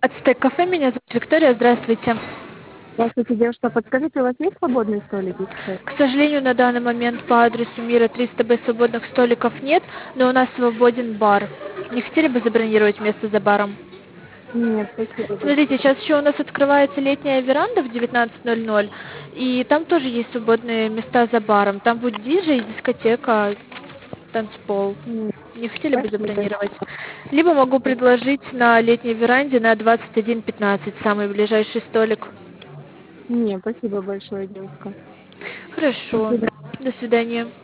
Ацтек кафе, меня зовут Виктория, здравствуйте. Здравствуйте, девушка. Подскажите, у вас есть свободные столики сейчас? К сожалению, на данный момент по адресу Мира 300Б свободных столиков нет, но у нас свободен бар. Не хотели бы забронировать место за баром? Нет, спасибо Смотрите, большое. сейчас еще у нас открывается летняя веранда в 19:00, и там тоже есть свободные места за баром. Там будет диджей, дискотека, танцпол. Нет, Не хотели бы спасибо. забронировать? Либо могу предложить на летней веранде на 21:15, самый ближайший столик. Нет, спасибо большое, девушка. Хорошо. Спасибо. До свидания.